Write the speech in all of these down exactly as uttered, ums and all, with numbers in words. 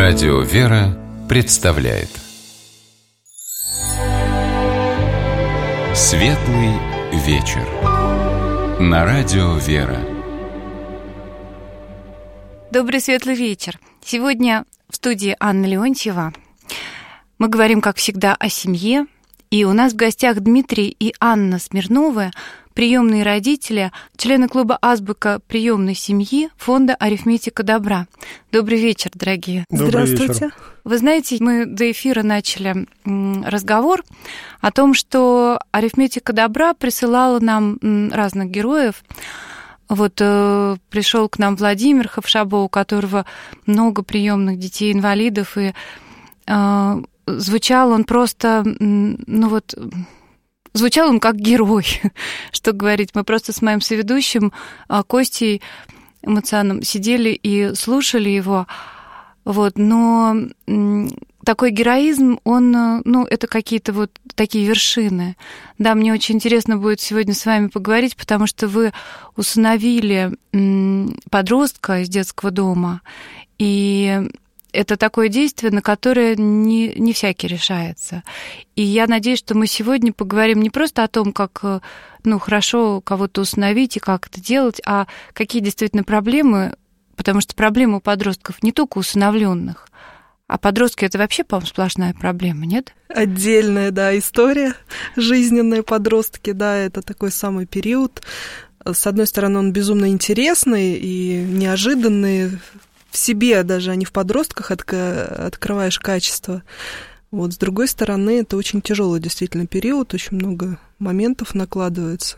Радио «Вера» представляет Светлый вечер на Радио «Вера». Добрый светлый вечер. Сегодня в студии Анна Леонтьева. Мы говорим, как всегда, о семье. И у нас в гостях Дмитрий и Анна Смирновы, приемные родители, члены клуба «Азбука приемной семьи» фонда «Арифметика добра». Добрый вечер, дорогие. Добрый Здравствуйте. Вечер. Вы знаете, мы до эфира начали разговор о том, что «Арифметика добра» присылала нам разных героев. Вот э, пришел к нам Владимир Хавшабо, у которого много приемных детей-инвалидов, и э, звучал он просто, ну вот, звучал он как герой, что говорить. Мы просто с моим соведущим Костей Мацаном сидели и слушали его, вот, но такой героизм, он, ну, это какие-то вот такие вершины. Да, мне очень интересно будет сегодня с вами поговорить, потому что вы усыновили подростка из детского дома, и это такое действие, на которое не, не всякий решается. И я надеюсь, что мы сегодня поговорим не просто о том, как, ну, хорошо кого-то усыновить и как это делать, а какие действительно проблемы, потому что проблемы у подростков не только усыновленных, а подростки — это вообще, по-моему, сплошная проблема, нет? Отдельная, да, история жизненная. Подростки, да, это такой самый период. С одной стороны, он безумно интересный и неожиданный. В себе даже, а не в подростках открываешь качество. Вот, с другой стороны, это очень тяжелый действительно период, очень много моментов накладывается.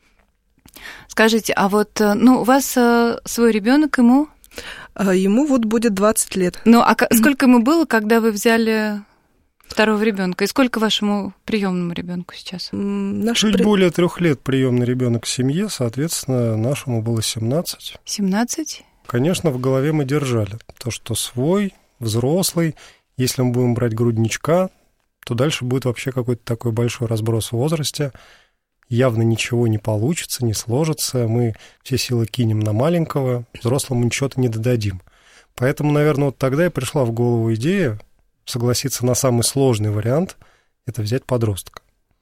Скажите, а вот, ну, у вас свой ребенок, ему? Ему вот будет двадцать лет. Ну, а сколько ему было, когда вы взяли второго ребенка? И сколько вашему приемному ребенку сейчас? Наш Чуть при... более трех лет приемный ребенок в семье, соответственно, нашему было семнадцать. семнадцать? Конечно, в голове мы держали то, что свой, взрослый, если мы будем брать грудничка, то дальше будет вообще какой-то такой большой разброс в возрасте. Явно ничего не получится, не сложится, мы все силы кинем на маленького, взрослому ничего-то не додадим. Поэтому, наверное, вот тогда и пришла в голову идея согласиться на самый сложный вариант – это взять подростка.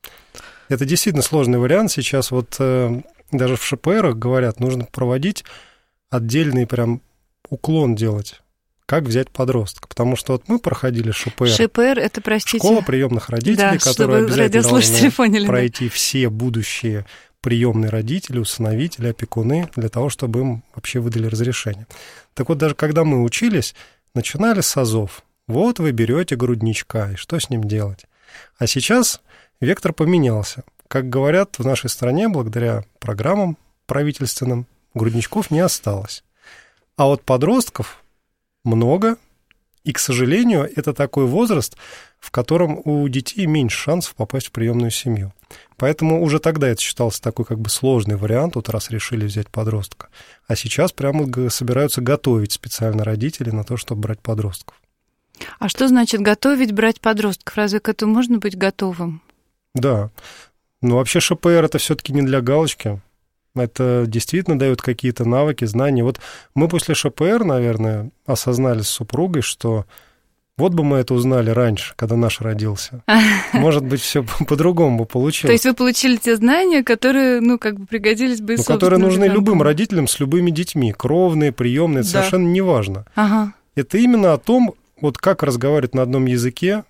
Это действительно сложный вариант. Сейчас вот э, даже в ШПРах говорят, нужно проводить отдельный прям уклон делать, как взять подростка. Потому что вот мы проходили ШПР. ШПР – это, простите... Школа приемных родителей, да, которая обязательно должна поняли, пройти да. все будущие приемные родители, усыновители, опекуны, для того, чтобы им вообще выдали разрешение. Так вот, даже когда мы учились, начинали с азов. Вот вы берете грудничка, и что с ним делать? А сейчас вектор поменялся. Как говорят, в нашей стране, благодаря программам правительственным, грудничков не осталось. А вот подростков много, и, к сожалению, это такой возраст, в котором у детей меньше шансов попасть в приемную семью. Поэтому уже тогда это считался такой как бы сложный вариант, вот раз решили взять подростка. А сейчас прямо собираются готовить специально родители на то, чтобы брать подростков. А что значит готовить, брать подростков? Разве к этому можно быть готовым? Да. Ну, вообще ШПР – это все-таки не для галочки. Это действительно дает какие-то навыки, знания. Вот мы после ШПР, наверное, осознали с супругой, что вот бы мы это узнали раньше, когда наш родился. Может быть, все по-другому бы получилось. То есть вы получили те знания, которые, ну, как бы пригодились бы и ну, которые нужны любым родителям с любыми детьми. Кровные, приемные, это да. совершенно не важно. Ага. Это именно о том, вот как разговаривать на одном языке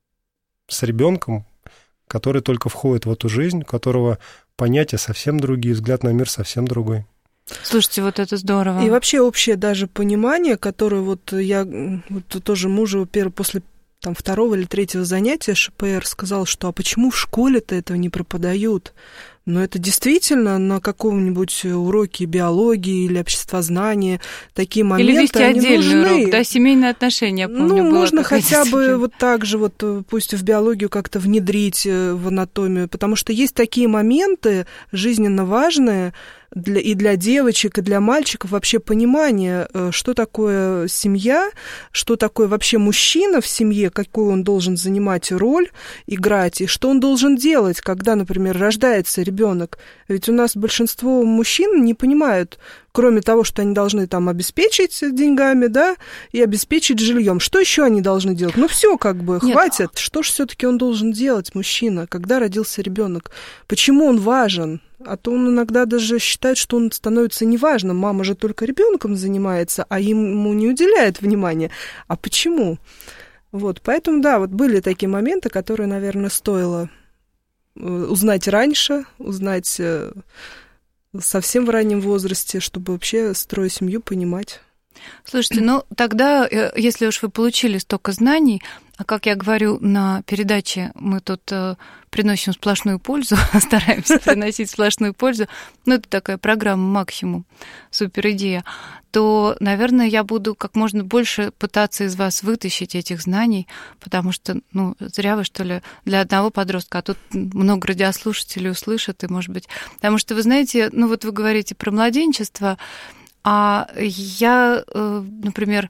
с ребенком, который только входит в эту жизнь, у которого понятия совсем другие, взгляд на мир совсем другой. Слушайте, вот это здорово. И вообще общее даже понимание, которое вот я вот тоже мужу после там, второго или третьего занятия ШПР сказал, что а почему в школе-то этого не преподают? Но это действительно на каком-нибудь уроке биологии или обществознания такие моменты, или вести они отдельный нужны. урок, да, семейные отношения, я помню, ну, была можно хотя дисциплина. бы вот так же вот пусть в биологию как-то внедрить в анатомию, потому что есть такие моменты жизненно важные, для, и для девочек, и для мальчиков вообще понимание, что такое семья, что такое вообще мужчина в семье, какую он должен занимать роль, играть, и что он должен делать, когда, например, рождается ребенок. Ведь у нас большинство мужчин не понимают, кроме того, что они должны там обеспечить деньгами, да, и обеспечить жильем. Что еще они должны делать? Ну все, как бы, Нет. хватит. Что же все-таки он должен делать, мужчина, когда родился ребенок? Почему он важен? А то он иногда даже считает, что он становится неважным. Мама же только ребенком занимается, а ему не уделяет внимания. А почему? Вот, поэтому, да, вот были такие моменты, которые, наверное, стоило узнать раньше, узнать совсем в раннем возрасте, чтобы вообще, строя семью, понимать. Слушайте, ну тогда, если уж вы получили столько знаний, а как я говорю на передаче, мы тут э, приносим сплошную пользу, стараемся приносить сплошную пользу, ну это такая программа «Максимум», супер идея, то, наверное, я буду как можно больше пытаться из вас вытащить этих знаний, потому что, ну, зря вы, что ли, для одного подростка, а тут много радиослушателей услышат, и, может быть, потому что, вы знаете, ну вот вы говорите про младенчество, а я, например,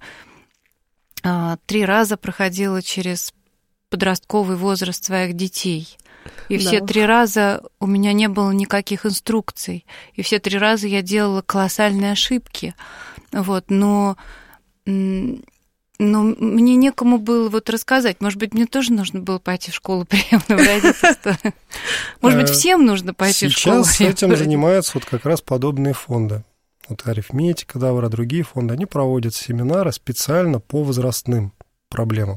три раза проходила через подростковый возраст своих детей. И да. все три раза у меня не было никаких инструкций. И все три раза я делала колоссальные ошибки. Вот, но, но мне некому было вот рассказать. Может быть, мне тоже нужно было пойти в школу приемного родительства. Может быть, всем нужно пойти в школу. Сейчас этим занимаются вот как раз подобные фонды. Вот арифметика, Давра, другие фонды, они проводят семинары специально по возрастным проблемам.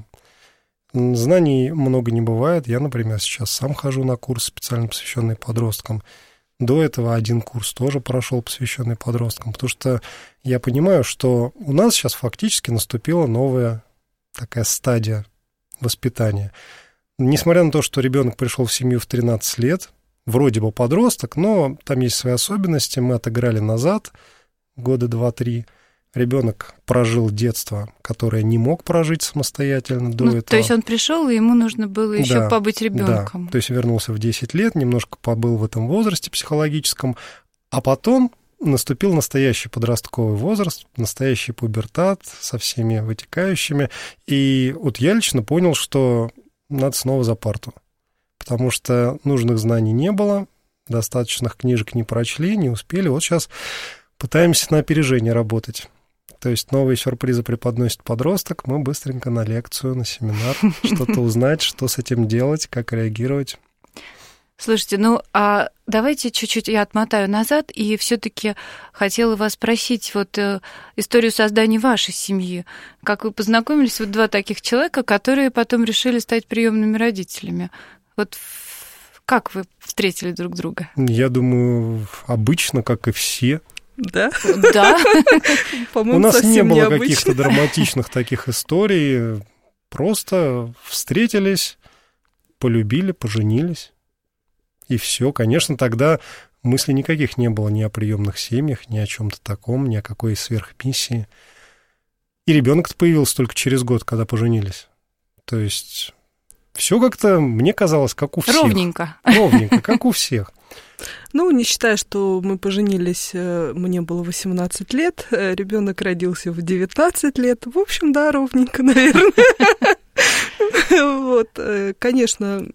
Знаний много не бывает. Я, например, сейчас сам хожу на курс, специально посвященный подросткам. До этого один курс тоже прошел, посвященный подросткам, потому что я понимаю, что у нас сейчас фактически наступила новая такая стадия воспитания. Несмотря на то, что ребенок пришел в семью в тринадцать лет, вроде бы подросток, но там есть свои особенности, мы отыграли назад года два-три. Ребенок прожил детство, которое не мог прожить самостоятельно до ну, этого. То есть он пришел, и ему нужно было еще да, побыть ребенком. Да. То есть вернулся в десять лет, немножко побыл в этом возрасте психологическом, а потом наступил настоящий подростковый возраст, настоящий пубертат со всеми вытекающими. И вот я лично понял, что надо снова за парту, потому что нужных знаний не было, достаточных книжек не прочли, не успели. Вот сейчас пытаемся на опережение работать. То есть новые сюрпризы преподносит подросток, мы быстренько на лекцию, на семинар, что-то узнать, что с этим делать, как реагировать. Слушайте, ну а давайте чуть-чуть я отмотаю назад, и все-таки хотела вас спросить вот э, историю создания вашей семьи. Как вы познакомились, вот два таких человека, которые потом решили стать приемными родителями. Вот как вы встретили друг друга? Я думаю, обычно, как и все. Да? Да. У нас не было каких-то драматичных таких историй. Просто встретились, полюбили, поженились. И все. Конечно, тогда мыслей никаких не было ни о приемных семьях, ни о чем-то таком, ни о какой сверхмиссии. И ребенок-то появился только через год, когда поженились. То есть все как-то, мне казалось, как у всех. Ровненько. Ровненько, как у всех. Ну, не считая, что мы поженились, мне было восемнадцать лет, ребенок родился в девятнадцать лет. В общем, да, ровненько, наверное. Вот, конечно,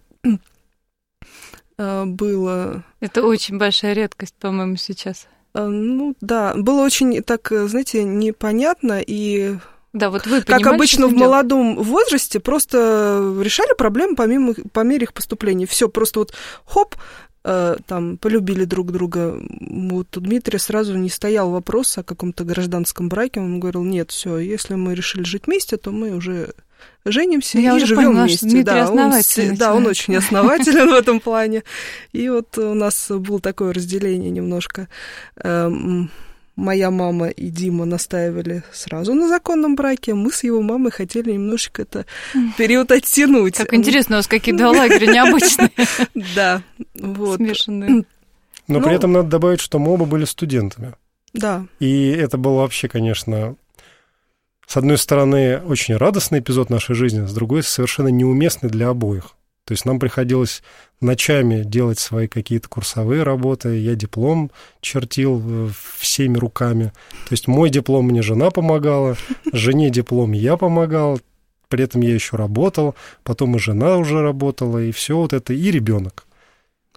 было... Это очень большая редкость, по-моему, сейчас. Ну, да, было очень, так, знаете, непонятно и... Да, вот вы как обычно в молодом возрасте, просто решали проблемы помимо, по мере их поступления. Все, просто вот хоп, э, там, полюбили друг друга. Вот у Дмитрия сразу не стоял вопрос о каком-то гражданском браке. Он говорил, нет, все, если мы решили жить вместе, то мы уже женимся Я и живем вместе. Да, он, да, он очень основателен в этом плане. И вот у нас было такое разделение немножко. Моя мама и Дима настаивали сразу на законном браке, мы с его мамой хотели немножечко это период оттянуть. Как интересно, у вас какие два лагеря необычные. Да, вот. Смешанные. Но при этом надо добавить, что мы оба были студентами. Да. И это был вообще, конечно, с одной стороны, очень радостный эпизод нашей жизни, с другой, совершенно неуместный для обоих. То есть нам приходилось ночами делать свои какие-то курсовые работы. Я диплом чертил всеми руками. То есть мой диплом мне жена помогала, жене диплом я помогал, при этом я еще работал, потом и жена уже работала, и все вот это, и ребенок.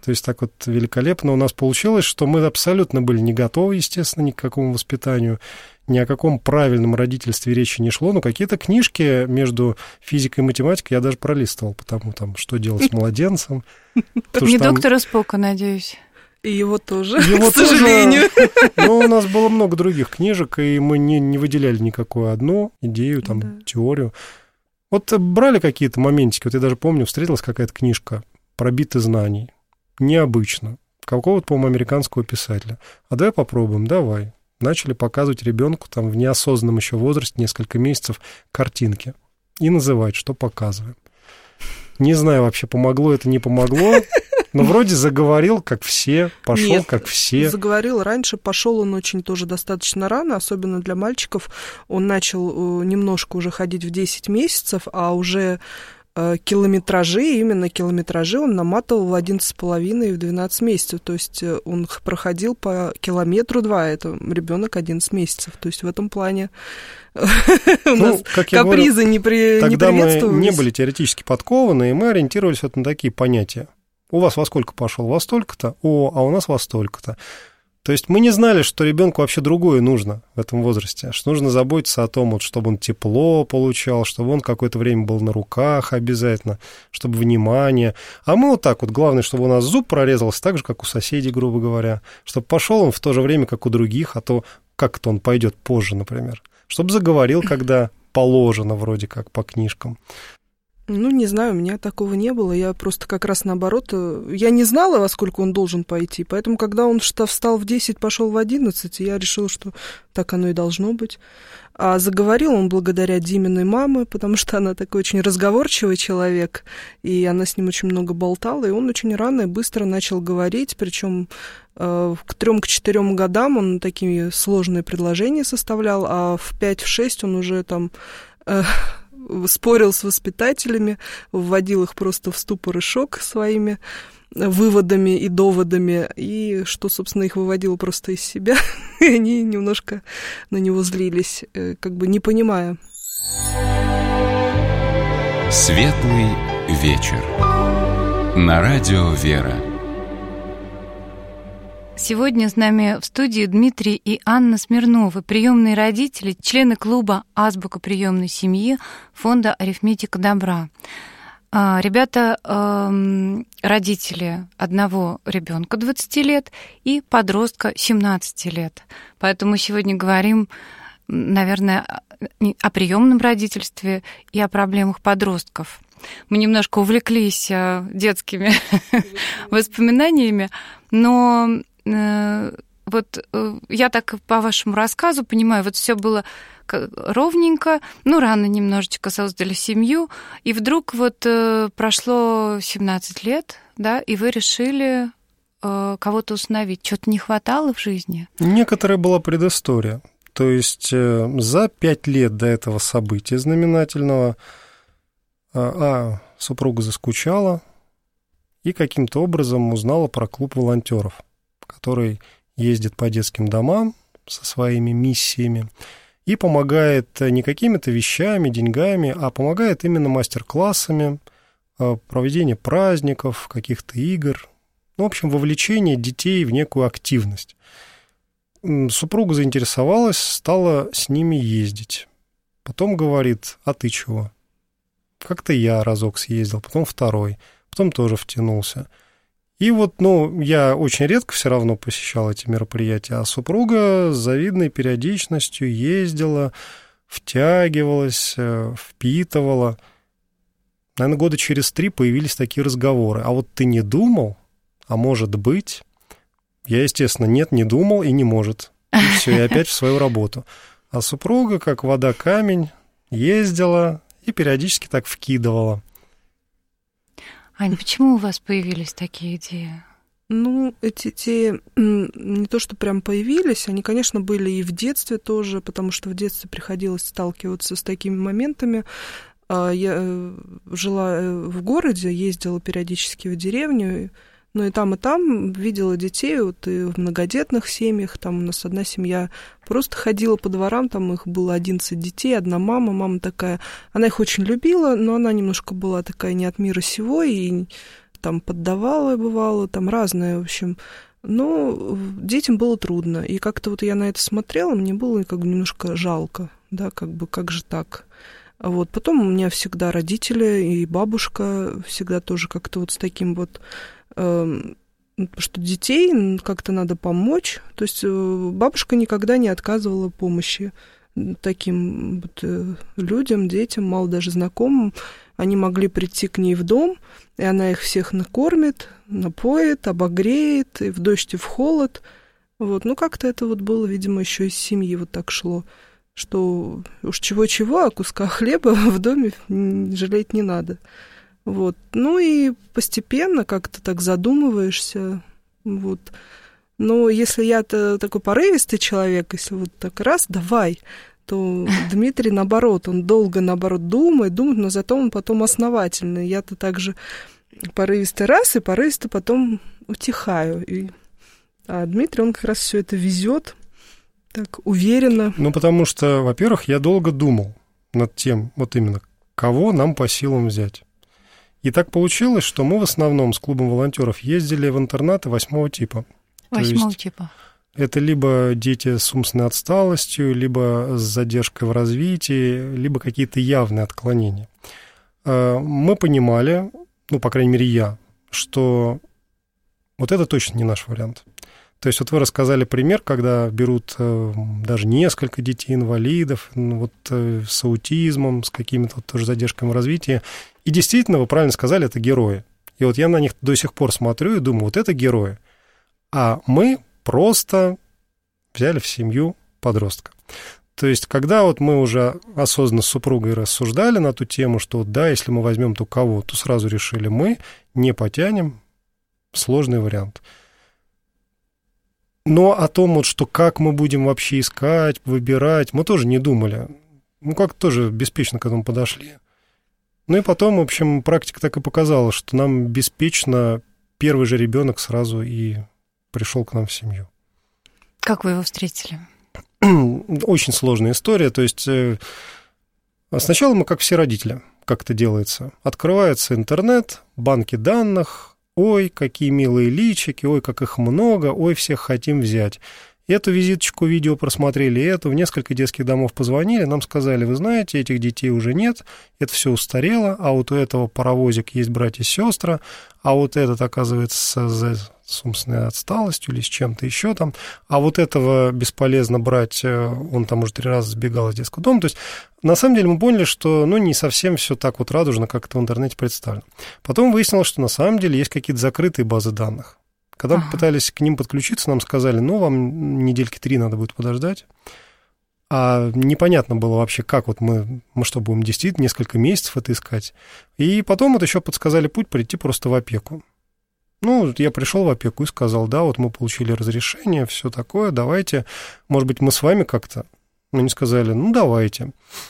То есть так вот великолепно у нас получилось, что мы абсолютно были не готовы, естественно, ни к какому воспитанию, ни о каком правильном родительстве речи не шло, но какие-то книжки между физикой и математикой я даже пролистывал, потому там, что делать с младенцем. Не доктора Спока, надеюсь. И его тоже, его к сожалению. Тоже, но у нас было много других книжек, и мы не, не выделяли никакую одну идею, там, да. теорию. Вот брали какие-то моментики, вот я даже помню, встретилась какая-то книжка «Пробиты знаний». Необычно. Какого-то, по-моему, американского писателя. А давай попробуем, давай. Начали показывать ребенку там в неосознанном еще возрасте, несколько месяцев, картинки. И называть, что показываем. Не знаю вообще, помогло это, не помогло. Но вроде заговорил, как все, пошел, Нет, как все. Заговорил раньше, пошел он очень тоже достаточно рано, особенно для мальчиков. Он начал немножко уже ходить в десять месяцев, а уже километражи, именно километражи он наматывал в одиннадцать с половиной и в двенадцать месяцев. То есть он проходил по километру два, это ребенок одиннадцать месяцев. То есть в этом плане у нас капризы не приветствовались. Тогда мы не были теоретически подкованы, и мы ориентировались вот на такие понятия. У вас во сколько пошел? Во столько-то? О, а у нас во столько-то. То есть мы не знали, что ребенку вообще другое нужно в этом возрасте, что нужно заботиться о том, вот, чтобы он тепло получал, чтобы он какое-то время был на руках обязательно, чтобы внимание. А мы вот так вот, главное, чтобы у нас зуб прорезался так же, как у соседей, грубо говоря, чтобы пошел он в то же время, как у других, а то как-то он пойдет позже, например, чтобы заговорил, когда положено вроде как по книжкам. Ну, не знаю, у меня такого не было. Я просто как раз наоборот... Я не знала, во сколько он должен пойти, поэтому, когда он встал в десять, пошел в одиннадцать, я решила, что так оно и должно быть. А заговорил он благодаря Диминой маме, потому что она такой очень разговорчивый человек, и она с ним очень много болтала, и он очень рано и быстро начал говорить, причем э, к трем-четырем годам он такие сложные предложения составлял, а в пять-шесть он уже там... Э, спорил с воспитателями, вводил их просто в ступор и шок своими выводами и доводами, и что, собственно, их выводило просто из себя, и они немножко на него злились, как бы не понимая. Светлый вечер. На радио «Вера». Сегодня с нами в студии Дмитрий и Анна Смирновы, приемные родители, члены клуба «Азбука приемной семьи» фонда «Арифметика добра». Ребята родители одного ребенка двадцати лет и подростка семнадцати лет. Поэтому мы сегодня говорим, наверное, о приемном родительстве и о проблемах подростков. Мы немножко увлеклись детскими воспоминаниями, но вот я так по вашему рассказу понимаю, вот все было ровненько, ну, рано немножечко создали семью, и вдруг вот прошло семнадцать лет, да, и вы решили кого-то усыновить. Что-то не хватало в жизни? Некоторая была предыстория. То есть за пять лет до этого события знаменательного а, супруга заскучала и каким-то образом узнала про клуб волонтеров, который ездит по детским домам со своими миссиями и помогает не какими-то вещами, деньгами, а помогает именно мастер-классами, проведение праздников, каких-то игр, ну, в общем, вовлечение детей в некую активность. Супруга заинтересовалась, стала с ними ездить. Потом говорит: а ты чего? Как-то я разок съездил, потом второй, потом тоже втянулся. И вот, ну, я очень редко все равно посещал эти мероприятия, а супруга с завидной периодичностью ездила, втягивалась, впитывала. Наверное, года через три появились такие разговоры. А вот ты не думал? А может быть? Я, естественно, нет, не думал и не может. И все, и опять в свою работу. А супруга, как вода камень, ездила и периодически так вкидывала. Аня, почему у вас появились такие идеи? Ну, эти идеи не то, что прям появились, они, конечно, были и в детстве тоже, потому что в детстве приходилось сталкиваться с такими моментами. Я жила в городе, ездила периодически в деревню, но и там, и там видела детей, вот и в многодетных семьях, там у нас одна семья просто ходила по дворам, там их было одиннадцать детей, одна мама, мама такая, она их очень любила, но она немножко была такая не от мира сего, и там поддавала, бывало, там разное, в общем. Но детям было трудно. И как-то вот я на это смотрела, мне было как бы немножко жалко, да, как бы, как же так? Вот. Потом у меня всегда родители и бабушка всегда тоже как-то вот с таким вот, э, что детей как-то надо помочь. То есть бабушка никогда не отказывала помощи таким вот людям, детям, мало даже знакомым. Они могли прийти к ней в дом, и она их всех накормит, напоит, обогреет, и в дождь, и в холод. Вот. Ну, как-то это вот было, видимо, еще из семьи вот так шло, что уж чего-чего, а куска хлеба в доме жалеть не надо. Вот. Ну, и постепенно как-то так задумываешься. Вот. Но если я-то такой порывистый человек, если вот так раз, давай, то Дмитрий, наоборот, он долго, наоборот, думает, думает, но зато он потом основательный. Я-то также порывистый раз, и порывисто потом утихаю. И... А Дмитрий, он как раз все это везет так уверенно. Ну, потому что, во-первых, я долго думал над тем, вот именно, кого нам по силам взять. И так получилось, что мы в основном с клубом волонтеров ездили в интернаты восьмого типа. Восьмого типа. Это либо дети с умственной отсталостью, либо с задержкой в развитии, либо какие-то явные отклонения. Мы понимали, ну, по крайней мере, я, что вот это точно не наш вариант. То есть вот вы рассказали пример, когда берут даже несколько детей-инвалидов, вот с аутизмом, с какими-то вот тоже задержками в развитии. И действительно, вы правильно сказали, это герои. И вот я на них до сих пор смотрю и думаю, вот это герои. А мы просто взяли в семью подростка. То есть, когда вот мы уже осознанно с супругой рассуждали на ту тему, что да, если мы возьмем то кого, то сразу решили, мы не потянем, сложный вариант. Но о том, вот, что как мы будем вообще искать, выбирать, мы тоже не думали. Ну, как-то тоже беспечно к этому подошли. Ну и потом, в общем, практика так и показала, что нам беспечно первый же ребенок сразу и пришел к нам в семью. Как вы его встретили? Очень сложная история. То есть сначала мы, как все родители, как это делается. Открывается интернет, банки данных. Ой, какие милые личики, ой, как их много, ой, всех хотим взять. Эту визиточку видео просмотрели, эту, в несколько детских домов позвонили, нам сказали, вы знаете, этих детей уже нет, это все устарело, а вот у этого паровозик есть братья и сестры, а вот этот, оказывается, с умственной отсталостью или с чем-то еще там, а вот этого бесполезно брать, он там уже три раза сбегал из детского дома. То есть, на самом деле, мы поняли, что, ну, не совсем все так вот радужно, как это в интернете представлено. Потом выяснилось, что на самом деле есть какие-то закрытые базы данных. Когда ага. мы пытались к ним подключиться, нам сказали, ну, вам недельки три надо будет подождать. А непонятно было вообще, как вот мы, мы что, будем действительно несколько месяцев это искать. И потом вот еще подсказали путь прийти просто в опеку. Ну, я пришел в опеку и сказал, да, вот мы получили разрешение, все такое, давайте, может быть, мы с вами как-то. Ну, они сказали, ну, давайте.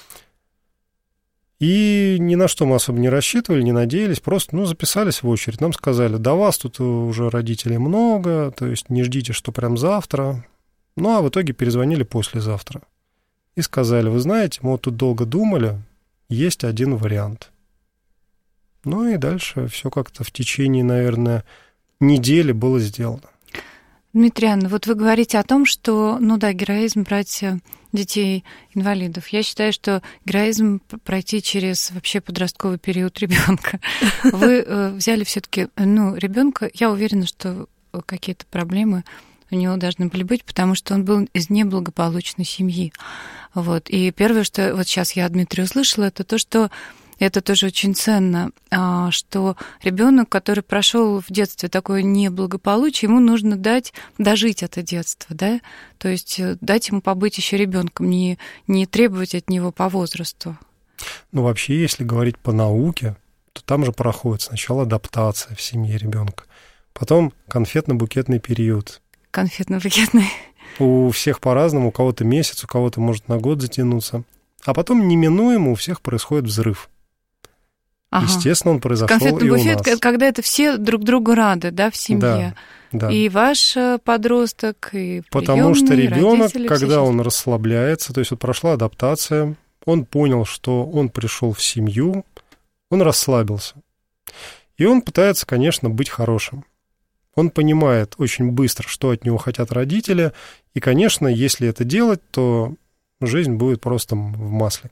И ни на что мы особо не рассчитывали, не надеялись, просто, ну, записались в очередь. Нам сказали, да вас тут уже родителей много, то есть не ждите, что прям завтра. Ну, а в итоге перезвонили послезавтра. И сказали, вы знаете, мы вот тут долго думали, есть один вариант. Ну, и дальше все как-то в течение, наверное, недели было сделано. Дмитрий Анна, вот вы говорите о том, что, ну да, героизм брать детей-инвалидов. Я считаю, что героизм пройти через вообще подростковый период ребенка. Вы взяли все-таки, ну, ребенка. Я уверена, что какие-то проблемы у него должны были быть, потому что он был из неблагополучной семьи. Вот. И первое, что вот сейчас я от Дмитрия услышала, это то, что это тоже очень ценно, что ребенок, который прошел в детстве такое неблагополучие, ему нужно дать дожить это детство, да, то есть дать ему побыть еще ребенком, не, не требовать от него по возрасту. Ну, вообще, если говорить по науке, то там же проходит сначала адаптация в семье ребенка, потом конфетно-букетный период. Конфетно-букетный. У всех по-разному, у кого-то месяц, у кого-то может на год затянуться. А потом неминуемо у всех происходит взрыв. Ага. Естественно, он произошел и у нас. Конфетный буфет, когда это все друг другу рады, да, в семье. Да, да. И ваш подросток, и потому что ребенок, когда сейчас... он расслабляется, то есть вот прошла адаптация, он понял, что он пришел в семью, он расслабился. И он пытается, конечно, быть хорошим. Он понимает очень быстро, что от него хотят родители, и, конечно, если это делать, то жизнь будет просто в масле.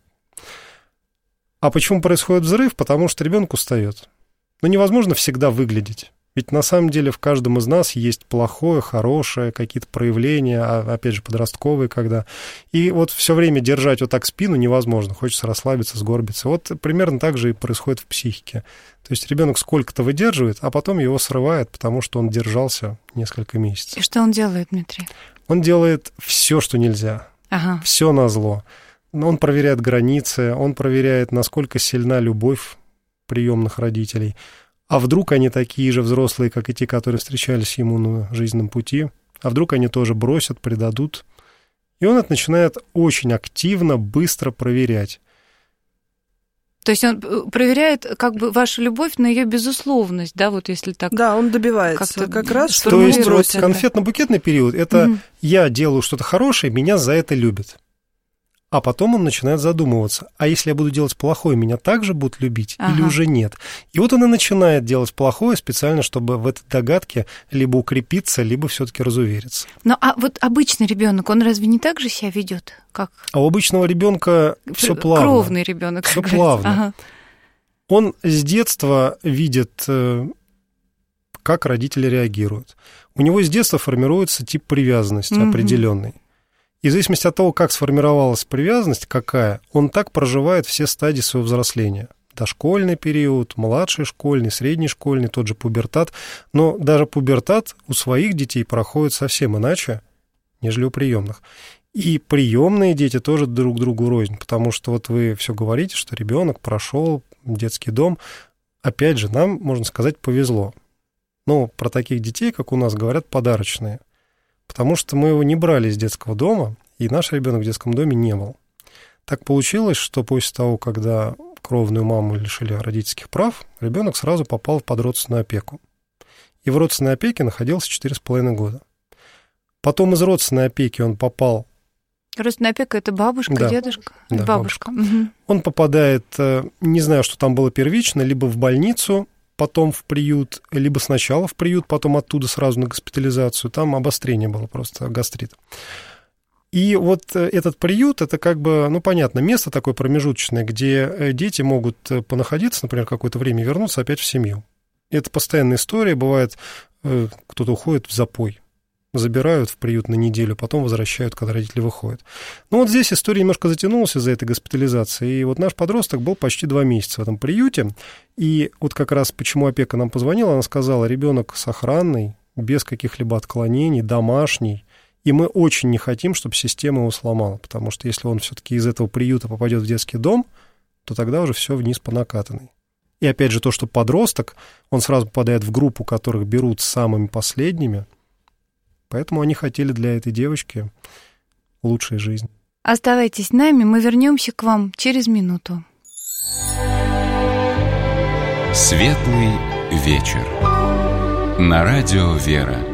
А почему происходит взрыв? Потому что ребенок устает. Но невозможно всегда выглядеть. Ведь на самом деле в каждом из нас есть плохое, хорошее, какие-то проявления, опять же, подростковые, когда... И вот все время держать вот так спину невозможно. Хочется расслабиться, сгорбиться. Вот примерно так же и происходит в психике. То есть ребенок сколько-то выдерживает, а потом его срывает, потому что он держался несколько месяцев. И что он делает, Дмитрий? Он делает все, что нельзя. Ага. Все назло. Он проверяет границы, он проверяет, насколько сильна любовь приемных родителей. А вдруг они такие же взрослые, как и те, которые встречались ему на жизненном пути? А вдруг они тоже бросят, предадут? И он это начинает очень активно, быстро проверять. То есть он проверяет как бы вашу любовь на ее безусловность, да, вот если так... Да, он добивается как раз, что То есть вот конфетно-букетный период – это mm-hmm. я делаю что-то хорошее, меня за это любят. А потом он начинает задумываться, а если я буду делать плохое, меня также будут любить ага. или уже нет? И вот он и начинает делать плохое специально, чтобы в этой догадке либо укрепиться, либо все-таки разувериться. Ну а вот обычный ребенок, он разве не так же себя ведет, как? А у обычного ребенка все плавно. Кровный ребенок. Все плавно. Ага. Он с детства видит, как родители реагируют. У него с детства формируется тип привязанности угу. определенный. И в зависимости от того, как сформировалась привязанность, какая, он так проживает все стадии своего взросления. Дошкольный период, младший школьный, средний школьный, тот же пубертат. Но даже пубертат у своих детей проходит совсем иначе, нежели у приемных. И приемные дети тоже друг другу рознь, потому что вот вы все говорите, что ребенок прошел детский дом. Опять же, нам, можно сказать, повезло. Но про таких детей, как у нас, говорят, подарочные. Потому что мы его не брали из детского дома, и наш ребенок в детском доме не был. Так получилось, что после того, когда кровную маму лишили родительских прав, ребенок сразу попал под родственную опеку. И в родственной опеке находился четыре с половиной года. Потом из родственной опеки он попал... Родственная опека – это бабушка, да. дедушка? Да, бабушка. бабушка. Угу. Он попадает, не знаю, что там было первично, либо в больницу, потом в приют, либо сначала в приют, потом оттуда сразу на госпитализацию. Там обострение было просто, гастрит. И вот этот приют, это как бы, ну, понятно, место такое промежуточное, где дети могут понаходиться, например, какое-то время и вернуться опять в семью. Это постоянная история. Бывает, кто-то уходит в запой, забирают в приют на неделю, потом возвращают, когда родители выходят. Ну, вот здесь история немножко затянулась из-за этой госпитализации, и вот наш подросток был почти два месяца в этом приюте, и вот как раз почему опека нам позвонила, она сказала, ребенок сохранный, без каких-либо отклонений, домашний, и мы очень не хотим, чтобы система его сломала, потому что если он все-таки из этого приюта попадет в детский дом, то тогда уже все вниз по накатанной. И опять же то, что подросток, он сразу попадает в группу, которых берут самыми последними, поэтому они хотели для этой девочки лучшей жизни. Оставайтесь с нами, мы вернемся к вам через минуту. Светлый вечер. На радио «Вера».